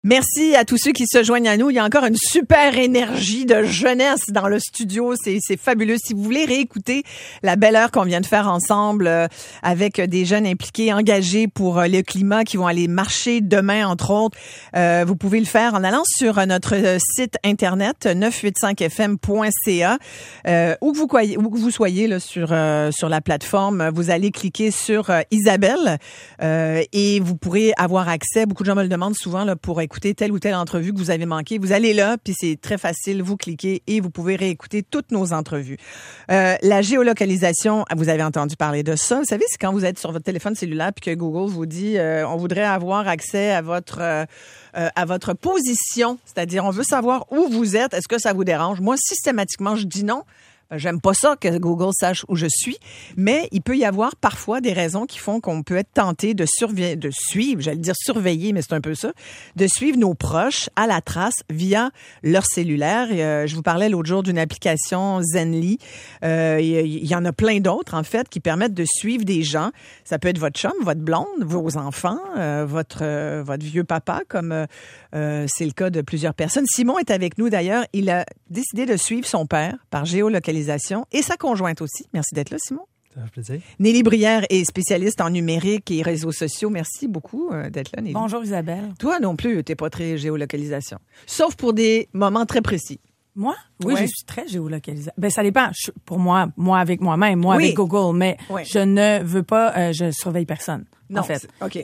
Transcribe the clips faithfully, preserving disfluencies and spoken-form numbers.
Merci à tous ceux qui se joignent à nous. Il y a encore une super énergie de jeunesse dans le studio. C'est, c'est fabuleux. Si vous voulez réécouter la belle heure qu'on vient de faire ensemble euh, avec des jeunes impliqués, engagés pour euh, le climat, qui vont aller marcher demain, entre autres, euh, vous pouvez le faire en allant sur notre site internet neuf cent quatre-vingt-cinq F M point C A. Euh, où que vous, croyez, où que vous soyez là, sur, euh, sur la plateforme, vous allez cliquer sur euh, Isabelle euh, et vous pourrez avoir accès. Beaucoup de gens me le demandent souvent là, pour écouter telle ou telle entrevue que vous avez manquée. Vous allez là, puis c'est très facile, vous cliquez et vous pouvez réécouter toutes nos entrevues. Euh, la géolocalisation, vous avez entendu parler de ça. Vous savez, c'est quand vous êtes sur votre téléphone cellulaire puis que Google vous dit euh, on voudrait avoir accès à votre euh, euh, à votre position, c'est-à-dire on veut savoir où vous êtes, est-ce que ça vous dérange? Moi, systématiquement, je dis non. J'aime pas ça que Google sache où je suis, mais il peut y avoir parfois des raisons qui font qu'on peut être tenté de surveiller, de suivre, j'allais dire surveiller, mais c'est un peu ça, de suivre nos proches à la trace via leur cellulaire. Euh, je vous parlais l'autre jour d'une application Zenly. Euh, il y en a plein d'autres, en fait, qui permettent de suivre des gens. Ça peut être votre chum, votre blonde, vos enfants, euh, votre, euh, votre vieux papa, comme euh, euh, c'est le cas de plusieurs personnes. Simon est avec nous, d'ailleurs. Il a décidé de suivre son père par géolocalisation et sa conjointe aussi. Merci d'être là, Simon. Ça fait plaisir. Nelly Brière est spécialiste en numérique et réseaux sociaux. Merci beaucoup euh, d'être là, Nelly. Bonjour, Isabelle. Toi non plus, t'es pas très géolocalisation. Sauf pour des moments très précis. Moi? Oui, ouais. Je suis très géolocalisée. Ben, ça dépend. Je, pour moi, moi avec moi-même, moi oui. avec Google, mais oui. je ne veux pas, euh, je surveille personne. Non, en fait. OK.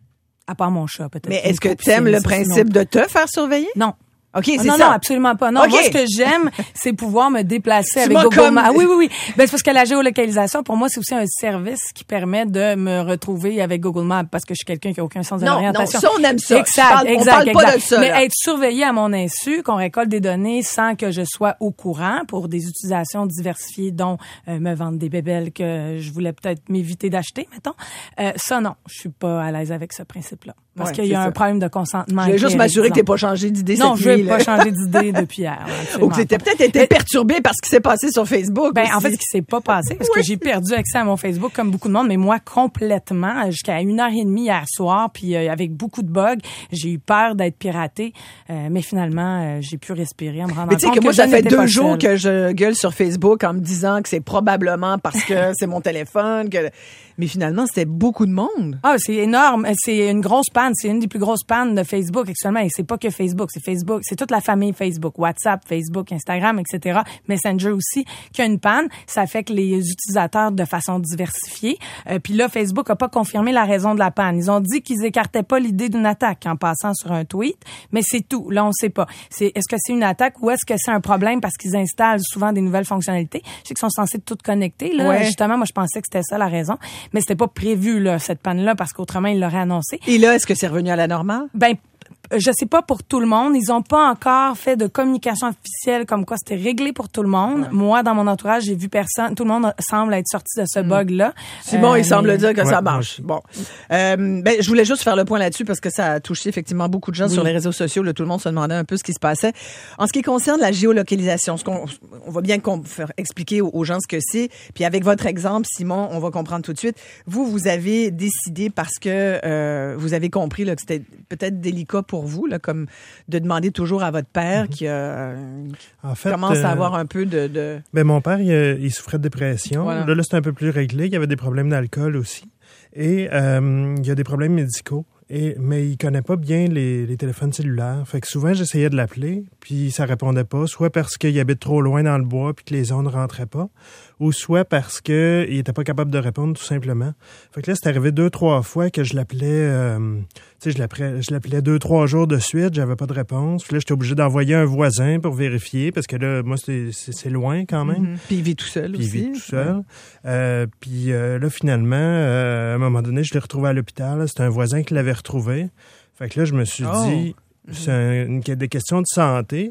À part mon chat, peut-être. Mais est-ce que tu aimes le principe de te faire surveiller? Non. OK, c'est ah, non, ça. Non, absolument pas. Non, okay. moi, ce que j'aime, c'est pouvoir me déplacer tu avec Google comme... Maps. Ah, oui, oui, oui. Ben, c'est parce que la géolocalisation, pour moi, c'est aussi un service qui permet de me retrouver avec Google Maps parce que je suis quelqu'un qui a aucun sens de non, l'orientation. Non, ça, on aime ça. Exact, parle, exact, on parle exact. pas de ça. Mais là. être surveillé à mon insu, qu'on récolte des données sans que je sois au courant pour des utilisations diversifiées, dont euh, me vendre des bébelles que je voulais peut-être m'éviter d'acheter, mettons. Euh, ça, non, je suis pas à l'aise avec ce principe-là. Parce ouais, qu'il y a ça. un problème de consentement. Je vais juste m'assurer que tu n'aies pas changé d'idée non, cette nuit. Non, je n'ai pas changé d'idée depuis hier. Ou que tu étais peut-être été perturbé par ce qui s'est passé sur Facebook. Ben, aussi. en fait, ce qui s'est pas passé, parce oui. que j'ai perdu accès à mon Facebook comme beaucoup de monde, mais moi, complètement, jusqu'à une heure et demie hier soir, puis euh, avec beaucoup de bugs, j'ai eu peur d'être piratée, euh, mais finalement, euh, j'ai pu respirer en me rendant mais compte que, que moi, je ça fait deux pas jours seule. que je gueule sur Facebook en me disant que c'est probablement parce que c'est mon téléphone, que... mais finalement, c'était beaucoup de monde. Ah, c'est énorme. C'est une grosse panne. C'est une des plus grosses pannes de Facebook actuellement. Et c'est pas que Facebook, c'est Facebook. C'est toute la famille Facebook. WhatsApp, Facebook, Instagram, et cetera. Messenger aussi, qui a une panne. Ça affecte les utilisateurs de façon diversifiée. Euh, Puis là, Facebook a pas confirmé la raison de la panne. Ils ont dit qu'ils écartaient pas l'idée d'une attaque en passant sur un tweet, mais c'est tout. Là, on sait pas. C'est, est-ce que c'est une attaque ou est-ce que c'est un problème parce qu'ils installent souvent des nouvelles fonctionnalités? Je sais qu'ils sont censés tout connecter, là. Ouais. Justement, moi, je pensais que c'était ça la raison. Mais c'était pas prévu, là, cette panne-là, parce qu'autrement, ils l'auraient annoncé. Et là, est-ce que c'est revenu à la normale? Ben, je sais pas pour tout le monde. Ils ont pas encore fait de communication officielle comme quoi c'était réglé pour tout le monde. Ouais. Moi, dans mon entourage, j'ai vu personne. Tout le monde semble être sorti de ce mmh. bug-là. Simon, euh, il mais... semble dire que ouais, ça marche. Bon. Euh, ben, je voulais juste faire le point là-dessus parce que ça a touché effectivement beaucoup de gens oui. sur les réseaux sociaux. Là, tout le monde se demandait un peu ce qui se passait. En ce qui concerne la géolocalisation, ce qu'on, on va bien faire expliquer aux gens ce que c'est. Puis avec votre exemple, Simon, on va comprendre tout de suite. Vous, vous avez décidé parce que euh, vous avez compris là, que c'était peut-être délicat pour vous, là, comme de demander toujours à votre père mm-hmm. qui, euh, en fait, commence euh, à avoir un peu de... de... Ben, mon père, il, il souffrait de dépression. Voilà. Là, là, c'est un peu plus réglé. Il y avait des problèmes d'alcool aussi. Et euh, il y a des problèmes médicaux. Et, mais il connaît pas bien les, les téléphones cellulaires. Fait que souvent, j'essayais de l'appeler, puis ça répondait pas, soit parce qu'il habite trop loin dans le bois puis que les ondes rentraient pas, ou soit parce que il était pas capable de répondre tout simplement. Fait que là, c'est arrivé deux, trois fois que je l'appelais, euh, tu sais, je l'appelais, je l'appelais deux, trois jours de suite, j'avais pas de réponse. Puis là, j'étais obligé d'envoyer un voisin pour vérifier, parce que là, moi, c'est, c'est, c'est loin quand même. Mm-hmm. Puis il vit tout seul puis aussi. il vit tout seul. Ouais. Euh, puis euh, là, finalement, euh, à un moment donné, je l'ai retrouvé à l'hôpital. C'était un voisin qui l'avait retrouvé. Fait que là, je me suis oh. dit, c'est un, une, des questions de santé.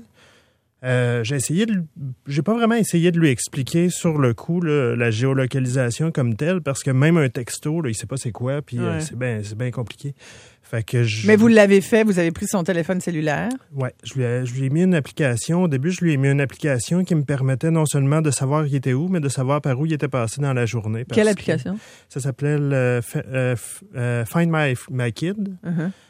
Euh, j'ai essayé de, j'ai pas vraiment essayé de lui expliquer sur le coup là, la géolocalisation comme telle, parce que même un texto, là, il sait pas c'est quoi, puis ouais. euh, c'est bien, c'est bien compliqué. Fait que je... Mais vous l'avez fait, vous avez pris son téléphone cellulaire. Ouais, je lui ai, je lui ai mis une application. Au début, je lui ai mis une application qui me permettait non seulement de savoir il était où, mais de savoir par où il était passé dans la journée. Quelle application? Ça s'appelait le, euh, euh, Find My, My Kid. Uh-huh.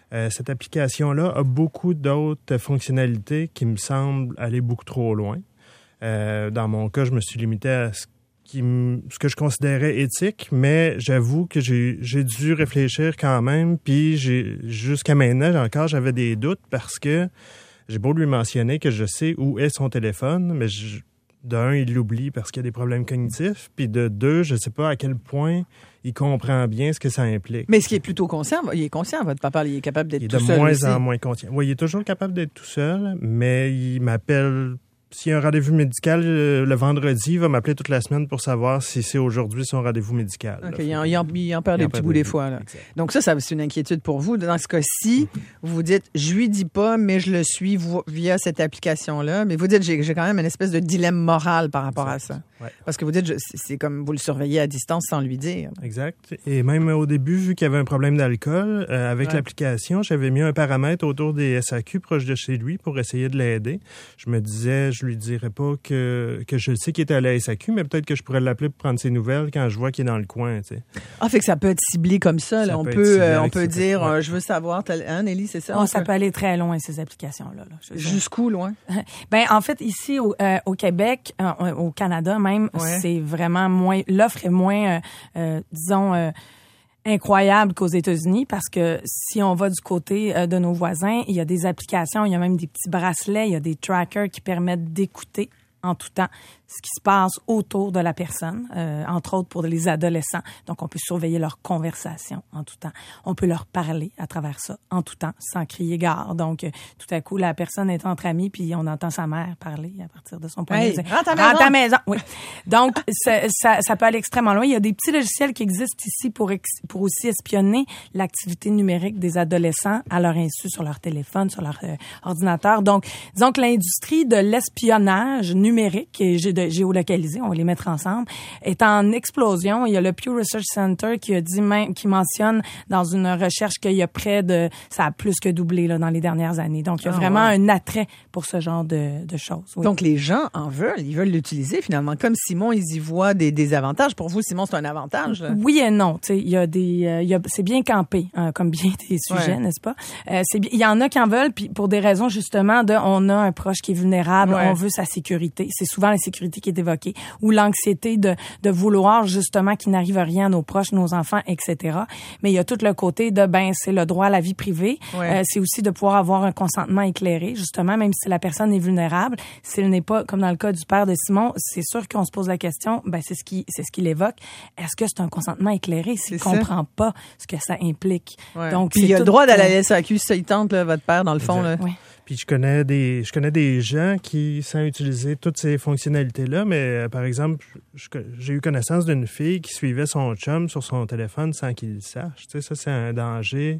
Euh, cette application-là a beaucoup d'autres fonctionnalités qui me semblent aller beaucoup trop loin. Euh, dans mon cas, je me suis limité à ce, qui m... ce que je considérais éthique, mais j'avoue que j'ai, j'ai dû réfléchir quand même, puis j'ai, jusqu'à maintenant, encore, j'avais des doutes parce que j'ai beau lui mentionner que je sais où est son téléphone, mais je, de un, il l'oublie parce qu'il y a des problèmes cognitifs, puis de deux, je ne sais pas à quel point il comprend bien ce que ça implique. Mais ce qui est plutôt conscient, il est conscient, votre papa, il est capable d'être il est tout de seul moins aussi. en moins conscient. Oui, il est toujours capable d'être tout seul, mais il m'appelle... S'il y a un rendez-vous médical le, le vendredi, il va m'appeler toute la semaine pour savoir si c'est aujourd'hui son rendez-vous médical. OK, il en, il, en, il en perd des petits bouts des fois. Là. Donc ça, ça c'est une inquiétude pour vous. Dans ce cas-ci, vous vous dites, je lui dis pas, mais je le suis via cette application-là. Mais vous dites, j'ai, j'ai quand même une espèce de dilemme moral par rapport exact. À ça. Ouais. Parce que vous dites, je, c'est comme vous le surveillez à distance sans lui dire. Exact. Et même au début, vu qu'il y avait un problème d'alcool, euh, avec ouais. l'application, j'avais mis un paramètre autour des S A Q proche de chez lui pour essayer de l'aider. Je me disais, je lui dirais pas que, que je sais qu'il était à la S A Q, mais peut-être que je pourrais l'appeler pour prendre ses nouvelles quand je vois qu'il est dans le coin. Tu sais. Ah, fait que ça peut être ciblé comme ça. ça là. On peut, peut euh, on peut dire, peut... ouais. euh, je veux savoir, hein, Nelly, c'est ça? Oh, ça peut... peut aller très loin, ces applications-là. Là, jusqu'où loin? Ben, en fait, ici, au, euh, au Québec, euh, au Canada même, ouais. c'est vraiment moins, l'offre est moins, euh, euh, disons, euh, incroyable qu'aux États-Unis parce que si on va du côté euh, de nos voisins, il y a des applications, il y a même des petits bracelets, il y a des trackers qui permettent d'écouter en tout temps ce qui se passe autour de la personne, euh, entre autres pour les adolescents. Donc, on peut surveiller leur conversation en tout temps. On peut leur parler à travers ça en tout temps, sans crier gare. Donc, euh, tout à coup, la personne est entre amis, puis on entend sa mère parler à partir de son point hey, de vue. Rentre à maison! Rentre à maison! Oui. Donc, ça, ça, ça peut aller extrêmement loin. Il y a des petits logiciels qui existent ici pour, ex- pour aussi espionner l'activité numérique des adolescents à leur insu sur leur téléphone, sur leur euh, ordinateur. Donc, disons que l'industrie de l'espionnage numérique et de géolocalisé, on va les mettre ensemble, est en explosion. Il y a le Pew Research Center qui a dit même, qui mentionne dans une recherche qu'il y a près de, ça a plus que doublé là dans les dernières années. Donc il y a ah, vraiment ouais. un attrait pour ce genre de, de choses. Oui. Donc les gens en veulent, ils veulent l'utiliser finalement. Comme Simon, ils y voient des, des avantages. Pour vous, Simon, c'est un avantage. Là. Oui et non. Tu sais, il y a des, euh, il y a, c'est bien campé, hein, comme bien des sujets, ouais. n'est-ce pas euh, C'est, il y en a qui en veulent, puis pour des raisons justement de, on a un proche qui est vulnérable, ouais. on veut sa sécurité. C'est souvent la sécurité qui est évoquée, ou l'anxiété de, de vouloir justement qu'il n'arrive rien à nos proches, nos enfants, et cetera. Mais il y a tout le côté de, ben, c'est le droit à la vie privée. Ouais. Euh, c'est aussi de pouvoir avoir un consentement éclairé, justement, même si la personne est vulnérable. S'il n'est pas, comme dans le cas du père de Simon, c'est sûr qu'on se pose la question, ben, c'est ce qui, c'est ce qu'il évoque. Est-ce que c'est un consentement éclairé s'il ne comprend pas ce que ça implique? Ouais. Donc, puis il a le droit d'aller à la S A Q si ça y tente, là, votre père, dans le fond, là. Oui. Puis je connais des je connais des gens qui, sans utiliser toutes ces fonctionnalités-là, mais euh, par exemple, je, j'ai eu connaissance d'une fille qui suivait son chum sur son téléphone sans qu'il le sache. Tu sais, ça, c'est un danger.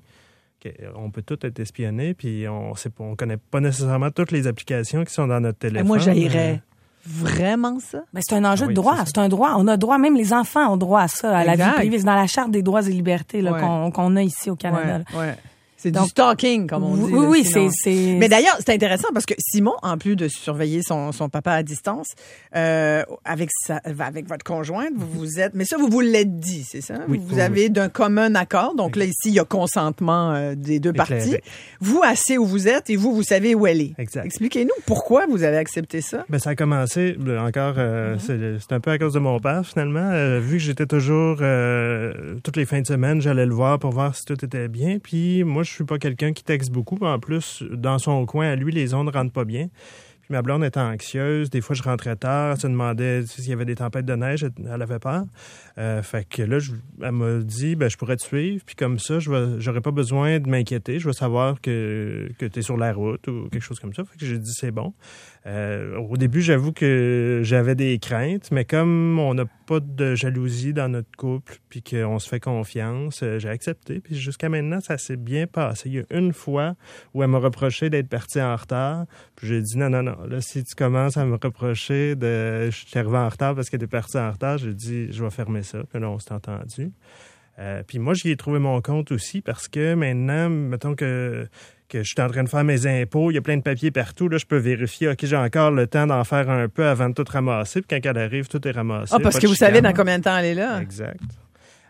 On peut tout être espionné, puis on sait pas, on connaît pas nécessairement toutes les applications qui sont dans notre téléphone. Et moi, j'haïrais vraiment ça. Mais c'est un enjeu ah oui, de droit. C'est, c'est un droit. On a droit, même les enfants ont droit à ça, à exact. La vie privée. C'est dans la Charte des droits et libertés là, ouais. qu'on, qu'on a ici au Canada. Ouais, ouais. C'est donc, du stalking, comme on dit. Oui, là, oui, c'est, c'est... Mais d'ailleurs, c'est intéressant parce que Simon, en plus de surveiller son, son papa à distance, euh, avec sa, avec votre conjointe, vous vous êtes... Mais ça, vous vous l'êtes dit, c'est ça? Oui, vous oui. avez d'un commun accord. Donc oui. là, ici, il y a consentement euh, des deux éclairé. Parties. Vous, assez où vous êtes et vous, vous savez où elle est. Exact. Expliquez-nous pourquoi vous avez accepté ça. Ben, ça a commencé, encore, euh, mm-hmm. c'est, c'est un peu à cause de mon père, finalement. Euh, vu que j'étais toujours, euh, toutes les fins de semaine, j'allais le voir pour voir si tout était bien. Puis moi, je suis pas quelqu'un qui texte beaucoup. En plus, dans son coin, à lui, les ondes rentrent pas bien. Puis ma blonde était anxieuse. Des fois, je rentrais tard. Elle se demandait s'il y avait des tempêtes de neige. Elle avait peur. Euh, fait que là, je, elle m'a dit, ben, je pourrais te suivre. Puis comme ça, je vais, j'aurais pas besoin de m'inquiéter. Je vais savoir que, que tu es sur la route ou quelque chose comme ça. Fait que j'ai dit, c'est bon. Euh, au début, j'avoue que j'avais des craintes, mais comme on n'a pas de jalousie dans notre couple puis qu'on se fait confiance, j'ai accepté. Puis jusqu'à maintenant, ça s'est bien passé. Il y a une fois où elle m'a reproché d'être partie en retard. Puis j'ai dit, non, non, non. Là, si tu commences à me reprocher de je suis arrivé en retard parce que tu es parti en retard, j'ai dit, je vais fermer ça. Puis là, on s'est entendu. Euh, puis moi, j'y ai trouvé mon compte aussi parce que maintenant, mettons que que je suis en train de faire mes impôts, il y a plein de papiers partout, là, je peux vérifier, OK, j'ai encore le temps d'en faire un peu avant de tout ramasser, puis quand elle arrive, tout est ramassé. Ah, parce que vous chicane. Savez dans combien de temps elle est là. Exact.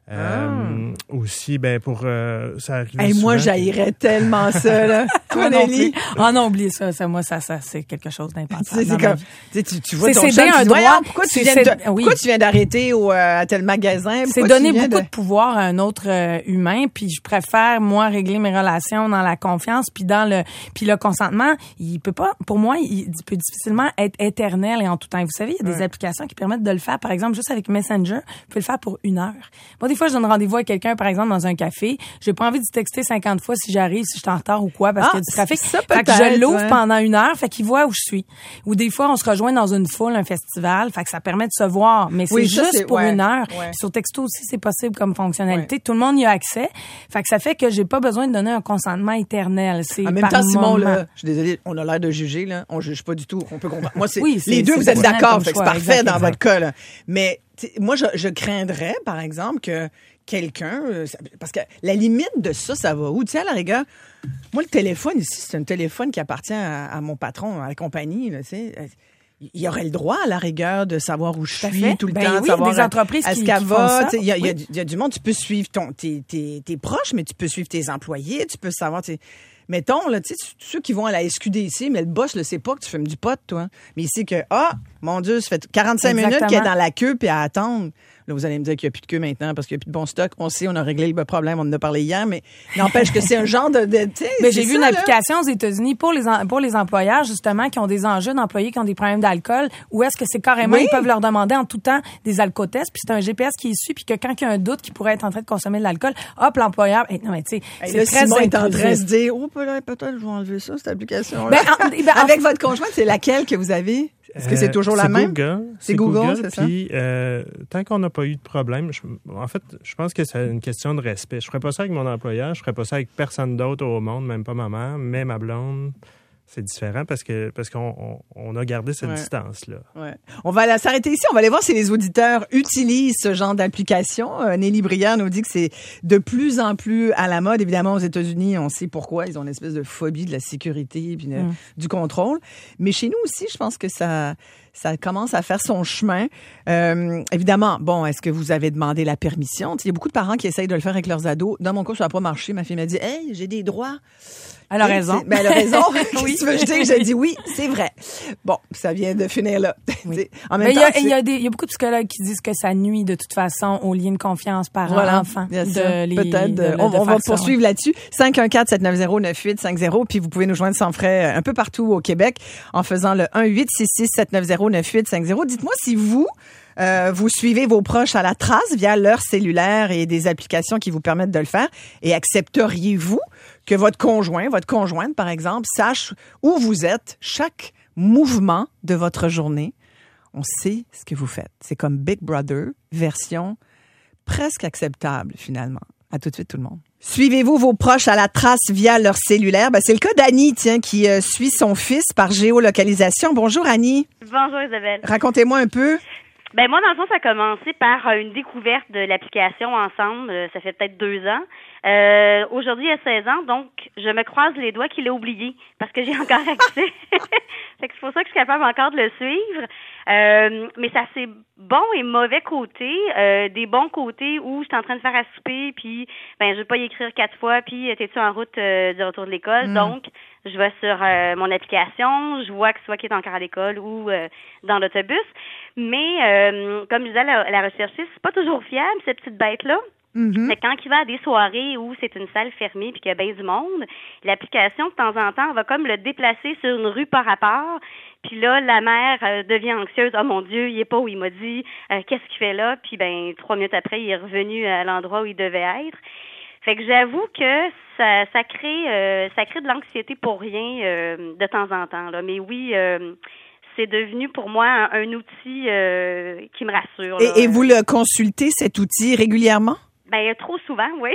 Euh, ah. Aussi, ben pour euh, ça arrive hey, moi, j'haïrais tellement ça, là. Toi, Nelly? Ah non, oublie ça, ça. Moi, ça, ça c'est quelque chose d'impensable. C'est comme, tu, tu vois c'est ton céder chum, un tu droit. dis, pourquoi, tu viens de, oui. pourquoi tu viens d'arrêter au, euh, à tel magasin? C'est donner beaucoup de... de pouvoir à un autre euh, humain, puis je préfère, moi, régler mes relations dans la confiance, puis dans le puis le consentement, il peut pas, pour moi, il, il peut difficilement être éternel et en tout temps. Vous savez, il y a des ouais. applications qui permettent de le faire, par exemple, juste avec Messenger, vous pouvez le faire pour une heure. Moi, des fois, je donne rendez-vous à quelqu'un, par exemple, dans un café, j'ai pas envie de texter cinquante fois si j'arrive, si je suis en retard ou quoi, parce ah, qu'il y a du trafic. Ça, fait que je l'ouvre ouais. pendant une heure, fait qu'il voit où je suis. Ou des fois, on se rejoint dans une foule, un festival, fait que ça permet de se voir, mais c'est oui, juste c'est, pour ouais, une heure. Ouais. Sur texto aussi, c'est possible comme fonctionnalité. Ouais. Tout le monde y a accès. Fait que ça fait que j'ai pas besoin de donner un consentement éternel. C'est en même par temps, Simon, moment. là, je suis désolée, on a l'air de juger, là. On juge pas du tout. On peut comprendre. Moi, c'est, oui, c'est les deux, c'est vous êtes d'accord. Fait que c'est choix, parfait exact, dans exact. votre cas, là. Mais, moi, je, je craindrais, par exemple, que quelqu'un, euh, parce que la limite de ça, ça va où? Tu sais, à la rigueur, moi, le téléphone ici, c'est un téléphone qui appartient à, à mon patron, à la compagnie, là, tu sais. Il aurait le droit, à la rigueur, de savoir où je suis fait. tout le ben temps, oui, de savoir des entreprises est-ce qui, qu'elle qui va. Il oui. y, a, y a du monde, tu peux suivre ton, tes, tes, tes proches, mais tu peux suivre tes employés, tu peux savoir... T'sais, mettons, là, tu sais, ceux qui vont à la S Q D C, mais le boss ne sait pas que tu fumes du pot, toi. Mais il sait que, ah, mon Dieu, ça fait quarante-cinq Exactement. minutes qu'il est dans la queue puis à attendre. Là, vous allez me dire qu'il n'y a plus de queue maintenant parce qu'il n'y a plus de bon stock. On sait, on a réglé le problème, on en a parlé hier, mais n'empêche que c'est un genre de... de mais j'ai vu ça, une là. application aux États-Unis pour les en, pour les employeurs, justement, qui ont des enjeux d'employés qui ont des problèmes d'alcool, où est-ce que c'est carrément, oui. ils peuvent leur demander en tout temps des alcotests, puis c'est un G P S qui est su, puis que quand il y a un doute qu'il pourrait être en train de consommer de l'alcool, hop, l'employeur... Hey, non, mais tu sais, hey, c'est là, très Simon est en inclusif. train de se dire, oh, peut-être, je vais enlever ça, cette application-là. Ben, en, ben, Avec votre conjointe, c'est laquelle que vous avez? Est-ce que c'est toujours euh, la c'est même? Google, c'est, c'est Google, Google, c'est ça? Puis, euh, tant qu'on n'a pas eu de problème, je, en fait, je pense que c'est une question de respect. Je ferais pas ça avec mon employeur, je ferais pas ça avec personne d'autre au monde, même pas ma mère, mais ma blonde. C'est différent parce que parce qu'on on, on a gardé cette ouais. distance-là. Ouais. On va aller s'arrêter ici. On va aller voir si les auditeurs utilisent ce genre d'application. Euh, Nelly Brière nous dit que c'est de plus en plus à la mode. Évidemment, aux États-Unis, on sait pourquoi. Ils ont une espèce de phobie de la sécurité puis de, mm. du contrôle. Mais chez nous aussi, je pense que ça... ça commence à faire son chemin. Euh, évidemment, bon, est-ce que vous avez demandé la permission? Il y a beaucoup de parents qui essayent de le faire avec leurs ados. Dans mon cas, ça n'a pas marché. Ma fille m'a dit, « Hey, j'ai des droits. » Elle a raison. Ben, elle a raison. Qu'est-ce que tu veux que je dise? J'ai dit oui, c'est vrai. Bon, ça vient de finir là. Oui. En même Mais temps, il y, y, y, y a beaucoup de psychologues qui disent que ça nuit de toute façon au lien de confiance parent-enfant. Voilà, de les, peut-être. De, de, on de on va ça, poursuivre ouais. là-dessus. cinq un quatre, sept neuf zéro, neuf huit cinq zéro. Puis vous pouvez nous joindre sans frais un peu partout au Québec en faisant le un huit six six sept neuf zéro neuf huit cinq zéro. Dites-moi si vous... Euh, vous suivez vos proches à la trace via leur cellulaire et des applications qui vous permettent de le faire. Et accepteriez-vous que votre conjoint, votre conjointe, par exemple, sache où vous êtes, chaque mouvement de votre journée? On sait ce que vous faites. C'est comme Big Brother, version presque acceptable, finalement. À tout de suite, tout le monde. Suivez-vous vos proches à la trace via leur cellulaire? Ben, c'est le cas d'Annie, tiens, qui euh, suit son fils par géolocalisation. Bonjour, Annie. Bonjour, Isabelle. Racontez-moi un peu. Ben moi, dans le fond, ça a commencé par une découverte de l'application ensemble. Ça fait peut-être deux ans. Euh, aujourd'hui, il a seize ans, donc je me croise les doigts qu'il a oublié parce que j'ai encore accès. Fait que c'est pour ça que je suis capable encore de le suivre. Euh, mais ça, c'est bon et mauvais côté. Euh, des bons côtés où je suis en train de faire à souper, puis ben je vais pas y écrire quatre fois, puis t'es-tu en route euh, du retour de l'école? Mm. Donc, je vais sur euh, mon application, je vois que soit qu'il est encore à l'école ou euh, dans l'autobus. Mais, euh, comme je disais, la, la recherchiste, c'est pas toujours fiable, cette petite bête-là. Mm-hmm. Mais quand il va à des soirées où c'est une salle fermée puis qu'il y a bien du monde, l'application, de temps en temps, va comme le déplacer sur une rue par rapport. Puis là, la mère euh, devient anxieuse. « Oh mon Dieu, il est pas où il m'a dit. Euh, qu'est-ce qu'il fait là? » Puis ben trois minutes après, il est revenu à l'endroit où il devait être. Fait que j'avoue que ça, ça crée euh, ça crée de l'anxiété pour rien euh, de temps en temps. Là. Mais oui... Euh, c'est devenu pour moi un, un outil euh, qui me rassure. Et, et vous le consultez, cet outil, régulièrement? Ben trop souvent, oui.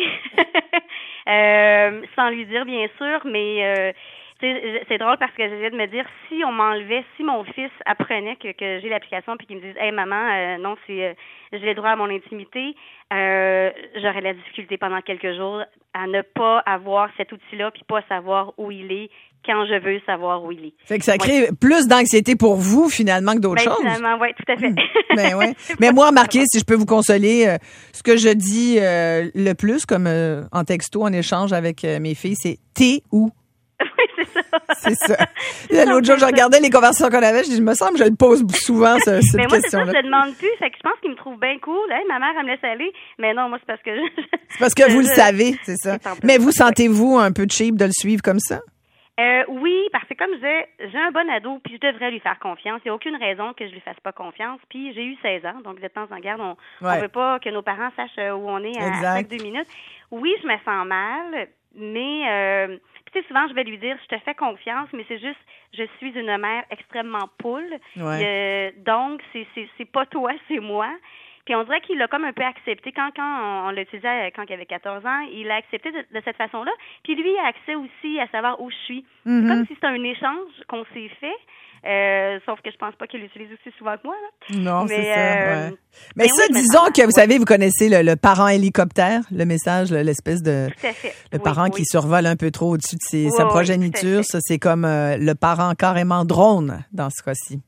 euh, sans lui dire, bien sûr, mais euh, c'est, c'est drôle parce que j'essayais de me dire, si on m'enlevait, si mon fils apprenait que, que j'ai l'application puis qu'il me dise « Hey maman, euh, non, c'est euh, j'ai le droit à mon intimité euh, », j'aurais de la difficulté pendant quelques jours à ne pas avoir cet outil-là puis pas savoir où il est, quand je veux savoir où il est. Fait que ça crée ouais. plus d'anxiété pour vous, finalement, que d'autres ben, choses. Finalement, oui, tout à fait. ben, ouais. Mais moi, remarquez, si je peux vous consoler, euh, ce que je dis euh, le plus, comme euh, en texto, en échange avec euh, mes filles, c'est « t'es où ». Oui, c'est ça. C'est ça. L'autre jour, je regardais les conversations qu'on avait, je dis, je me semble que je le pose souvent, ce, cette mais moi, question-là. c'est ça, je le demande plus. Fait que je pense qu'il me trouve bien cool. Hey, ma mère, elle me laisse aller. Mais non, moi, c'est parce que je... C'est parce que vous je, le savez, c'est ça. Mais vous sentez-vous un peu cheap de le suivre comme ça? Euh, oui, parce que comme je disais, j'ai un bon ado, puis je devrais lui faire confiance. Il n'y a aucune raison que je lui fasse pas confiance. Puis j'ai eu seize ans, donc de temps en garde, on ne ouais. veut pas que nos parents sachent où on est à, à chaque deux minutes. Oui, je me sens mal, mais... Euh, tu sais, souvent, je vais lui dire, je te fais confiance, mais c'est juste, je suis une mère extrêmement poule. Ouais. Euh, donc, c'est, c'est, c'est pas toi, c'est moi. Puis on dirait qu'il l'a comme un peu accepté. Quand, quand on, on l'utilisait quand il avait quatorze ans, il l'a accepté de, de cette façon-là. Puis lui, il a accès aussi à savoir où je suis. Mm-hmm. C'est comme si c'était un échange qu'on s'est fait. Euh, sauf que je pense pas qu'il l'utilise aussi souvent que moi. Là. Non, mais, c'est ça. Euh, ouais. Mais, mais ça, oui, disons que, vous ouais. savez, vous connaissez le, le parent hélicoptère, le message, l'espèce de... Tout à fait. Le oui, parent oui. qui survole un peu trop au-dessus de ses, oui, sa oui, progéniture. Ça, c'est comme euh, le parent carrément drone dans ce cas-ci.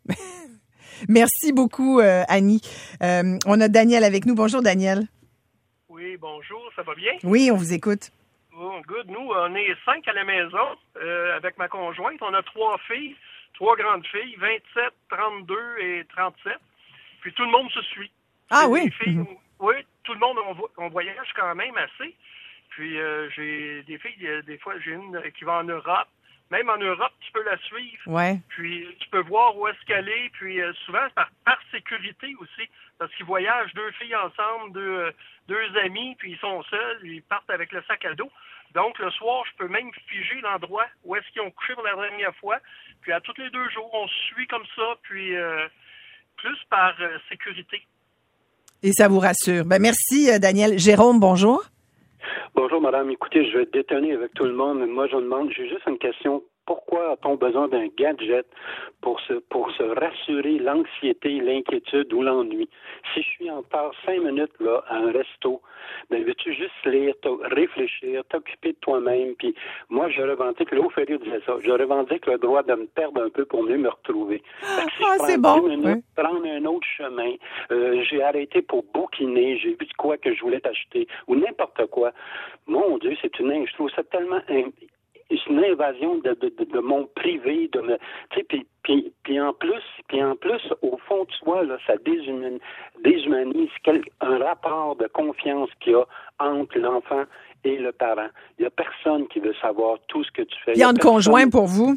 Merci beaucoup, euh, Annie. Euh, on a Daniel avec nous. Bonjour, Daniel. Oui, bonjour. Ça va bien? Oui, on vous écoute. Oh, good. Nous, on est cinq à la maison euh, avec ma conjointe. On a trois filles. Trois grandes filles, vingt-sept, trente-deux et trente-sept. Puis tout le monde se suit. Ah oui? Filles, mm-hmm. Oui, tout le monde, on, on voyage quand même assez. Puis euh, j'ai des filles, des fois, j'ai une qui va en Europe. Même en Europe, tu peux la suivre. Ouais. Puis tu peux voir où est-ce qu'elle est. Puis euh, souvent, par, par sécurité aussi. Parce qu'ils voyagent deux filles ensemble, deux, deux amis, puis ils sont seuls. Ils partent avec le sac à dos. Donc, le soir, je peux même figer l'endroit où est-ce qu'ils ont couché pour la dernière fois. Puis, à tous les deux jours, on se suit comme ça, puis euh, plus par euh, sécurité. Et ça vous rassure. Ben merci, Daniel. Jérôme, bonjour. Bonjour, madame. Écoutez, je vais détonner avec tout le monde. Moi, je demande, j'ai juste une question. Pourquoi a-t-on besoin d'un gadget pour se, pour se rassurer l'anxiété, l'inquiétude ou l'ennui? Si je suis en retard cinq minutes là, à un resto, ben veux-tu juste lire, réfléchir, t'occuper de toi-même? Puis moi, je revendique, Léo Ferrier disait ça, je revendique le droit de me perdre un peu pour mieux me retrouver. Si ah, je c'est prends bon. dix minutes, oui. prendre un autre chemin, euh, j'ai arrêté pour bouquiner, j'ai vu de quoi que je voulais t'acheter, ou n'importe quoi. Mon Dieu, c'est une... Je trouve ça tellement... C'est une invasion de, de, de, de mon privé, de me, tu sais, puis, puis, puis en plus, puis en plus, au fond de soi, là, ça déshumanise, déshumanise quel, un rapport de confiance qu'il y a entre l'enfant et le parent. Il n'y a personne qui veut savoir tout ce que tu fais. Il y a un conjoint pour vous?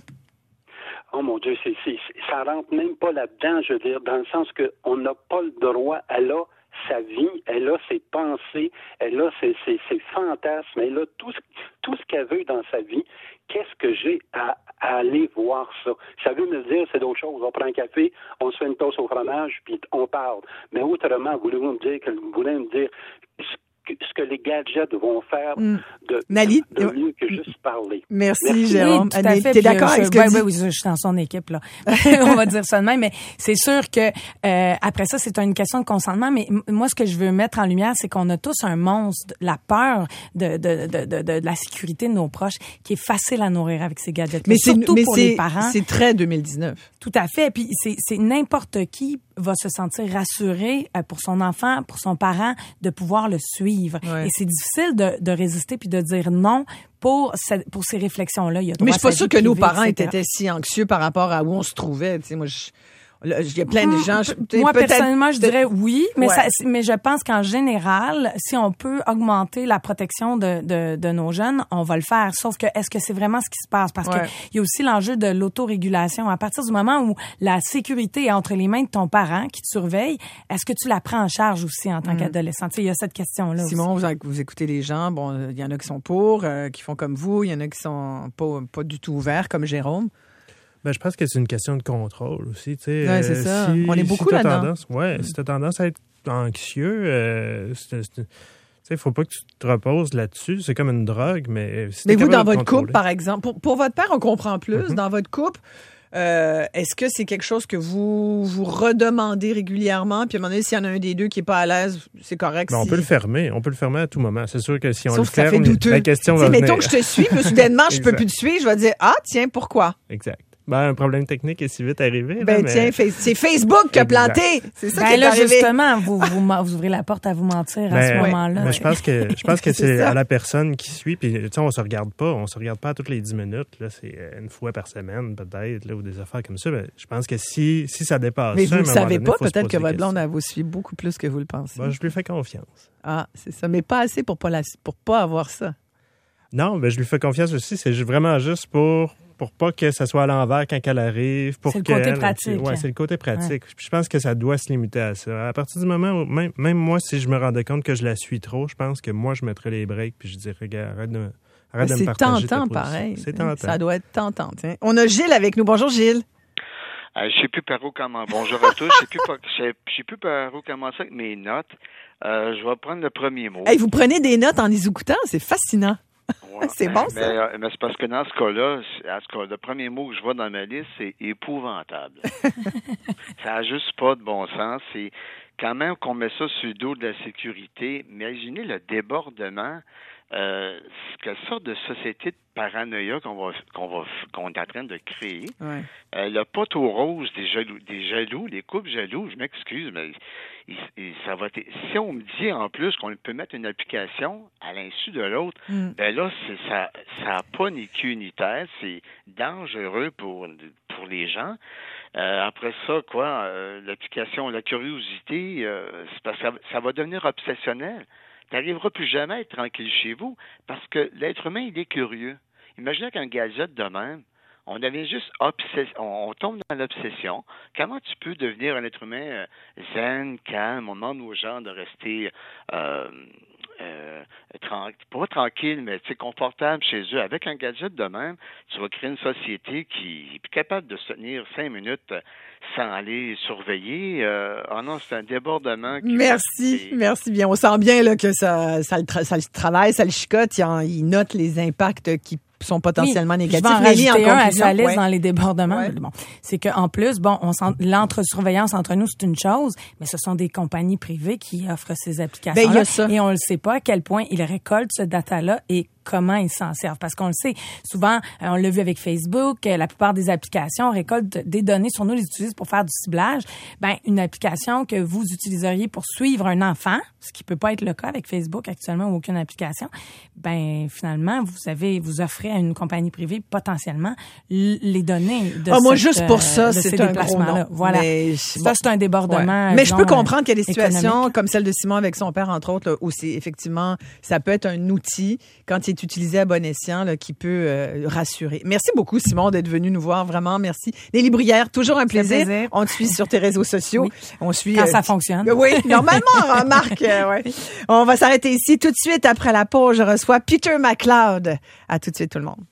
Oh mon Dieu, c'est, c'est, ça rentre même pas là-dedans, je veux dire, dans le sens que on n'a pas le droit, elle a sa vie, elle a ses pensées, elle a ses, ses, ses fantasmes, elle a tout ce, tout ce qu'elle veut dans sa vie. Qu'est-ce que j'ai à, à aller voir ça? Ça veut me dire, c'est d'autres choses. On prend un café, on se fait une toast au fromage, puis on parle. Mais autrement, voulez-vous me dire, que vous voulez me dire ce que les gadgets vont faire de, Nali, de mieux que juste parler. Merci, Merci. Jérôme. Oui, tout à fait. T'es d'accord avec ce que oui, dit? oui, oui, je suis dans son équipe, là. On va dire ça de même, mais c'est sûr que euh, après ça, c'est une question de consentement, mais m- moi, ce que je veux mettre en lumière, c'est qu'on a tous un monstre, la peur de, de, de, de, de, de la sécurité de nos proches, qui est facile à nourrir avec ces gadgets. Mais c'est, surtout mais pour c'est, les parents. C'est très deux mille dix-neuf. Tout à fait. Puis c'est, c'est n'importe qui va se sentir rassuré euh, pour son enfant, pour son parent, de pouvoir le suivre. Ouais. Et c'est difficile de, de résister puis de dire non pour, cette, pour ces réflexions-là. Il y a Mais je suis pas sûre que privée, nos parents et cetera étaient si anxieux par rapport à où on se trouvait. Tu sais, moi, je... Il y a plein de gens. Je, moi, personnellement, je dirais oui, mais, ouais. ça, mais je pense qu'en général, si on peut augmenter la protection de, de, de nos jeunes, on va le faire. Sauf que, est-ce que c'est vraiment ce qui se passe? Parce ouais. qu'il y a aussi l'enjeu de l'autorégulation. À partir du moment où la sécurité est entre les mains de ton parent qui te surveille, est-ce que tu la prends en charge aussi en tant mmh. qu'adolescent? Tu sais, il y a cette question-là Simon, aussi. Vous, vous écoutez les gens. Bon, il y en a qui sont pour, euh, qui font comme vous. Il y en a qui sont pas, pas du tout ouverts, comme Jérôme. Ben, je pense que c'est une question de contrôle aussi. Tu sais, ouais, c'est ça. Si, on est beaucoup si là-dedans. Tendance, ouais, mm. si tu as tendance à être anxieux, euh, c'est, c'est, tu sais, faut pas que tu te reposes là-dessus. C'est comme une drogue, mais... Si mais vous, dans votre couple, par exemple, pour, pour votre père, on comprend plus. Mm-hmm. Dans votre couple, Euh, est-ce que c'est quelque chose que vous vous redemandez régulièrement? Puis à un moment donné, s'il y en a un des deux qui est pas à l'aise, c'est correct. Ben, si... On peut le fermer. On peut le fermer à tout moment. C'est sûr que si on Sauf le que ça ferme, fait douteux. la question T'sais, va venir. mettons que je te suis, puis soudainement, je peux plus te suivre. Je vais dire, ah, tiens, pourquoi? Exact. Ben, un problème technique est si vite arrivé. Ben, là, mais... tiens, fa- c'est Facebook qui a Exact. planté. C'est ça Ben qui est là, arrivé. justement, vous, vous, vous ouvrez la porte à vous mentir à Ben, ce ouais. moment-là. Mais je pense que je pense que C'est c'est ça. à la personne qui suit. Puis, tu sais, on se regarde pas. On se regarde pas à toutes les dix minutes. Là, c'est une fois par semaine, peut-être, là, ou des affaires comme ça. Ben, je pense que si, si ça dépasse Mais ça, vous à ne un moment savez donné, pas, faut se peut-être poser que votre des blonde, questions. elle vous suit beaucoup plus que vous le pensez. Ben, je lui fais confiance. Ah, c'est ça. Mais pas assez pour pas, la, pour pas avoir ça. Non, ben, je lui fais confiance aussi. C'est vraiment juste pour pour pas que ça soit à l'envers quand elle arrive. Pour C'est le côté qu'elle- pratique. Ouais, c'est le côté pratique. Je pense que ça doit se limiter à ça. À partir du moment où, même, même moi, si je me rendais compte que je la suis trop, je pense que moi, je mettrais les breaks puis je dirais, regarde, arrête de, arrête de me C'est partager ta tentant, position. pareil. C'est tentant. Ça doit être tentant. Tiens. On a Gilles avec nous. Bonjour, Gilles. Euh, je sais plus par où comment. Bonjour à tous. Je sais plus par, je sais, je sais plus par où commencer avec mes notes. Euh, je vais prendre le premier mot. Hey, vous prenez des notes en les écoutant. C'est fascinant. Ouais. C'est bon, ça. Mais, euh, mais c'est parce que dans ce cas-là, c'est- à ce cas, le premier mot que je vois dans ma liste, c'est épouvantable. Ça n'a juste pas de bon sens. C'est quand même qu'on met ça sur le dos de la sécurité. Imaginez le débordement. Euh, quelle sorte de société de paranoïa qu'on va qu'on va qu'on est en train de créer. Ouais. Euh, le poteau rose des jaloux, des jaloux, les couples jaloux, je m'excuse, mais il, il- ça va être- si on me dit en plus qu'on peut mettre une application à l'insu de l'autre, Mm. ben là, c'est, ça ça n'a pas ni queue ni tête, c'est dangereux pour, pour les gens. Euh, après ça, quoi, euh, l'application, la curiosité, euh, c'est parce que ça, ça va devenir obsessionnel. Tu n'arriveras plus jamais à être tranquille chez vous parce que l'être humain, il est curieux. Imaginez qu'un gadget de même, on devient juste obsession, on, on tombe dans l'obsession. Comment tu peux devenir un être humain euh, zen, calme? On demande aux gens de rester euh, euh, tran- pas tranquille, mais confortable chez eux. Avec un gadget de même, tu vas créer une société qui est plus capable de se tenir cinq minutes sans aller surveiller. Euh, oh non, c'est un débordement. Qui Merci, va- merci bien. On sent bien là, que ça, ça, le tra- ça le travaille, ça le chicote. Il, en- il note les impacts qui sont potentiellement Oui, négatifs. Je vais en Nelly, rajouter un à conclusion, sa liste ouais. dans les débordements. Ouais. Bon, c'est qu'en plus, bon, on s'en- l'entre-surveillance entre nous, c'est une chose, mais ce sont des compagnies privées qui offrent ces applications-là. Ben, il y a ça. Et on ne sait pas à quel point ils récoltent ce data-là et comment ils s'en servent. Parce qu'on le sait, souvent, euh, on l'a vu avec Facebook, euh, la plupart des applications récoltent des données sur nous, les utilisent pour faire du ciblage. Ben, une application que vous utiliseriez pour suivre un enfant, ce qui peut pas être le cas avec Facebook actuellement ou aucune application, ben, finalement, vous avez, vous offrez à une compagnie privée potentiellement l- les données de Ah, moi, cette, juste pour ça, euh, de c'est ces un gros déplacements-là. non. Voilà. Mais, ça, bon. c'est un débordement. Ouais. Mais je disons, peux comprendre qu'il y a des économique. situations comme celle de Simon avec son père, entre autres, là, où c'est effectivement, ça peut être un outil, quand il est utilisé à bon escient, là, qui peut euh, rassurer. Merci beaucoup, Simon, d'être venu nous voir. Vraiment, merci. Nelly Bruyère, toujours un plaisir. plaisir. On te suit sur tes réseaux sociaux. Oui. On suit, Quand euh, ça fonctionne. Oui, normalement, hein, Marc. euh, ouais. On va s'arrêter ici tout de suite après la pause. Je reçois Peter McLeod. À tout de suite, tout le monde.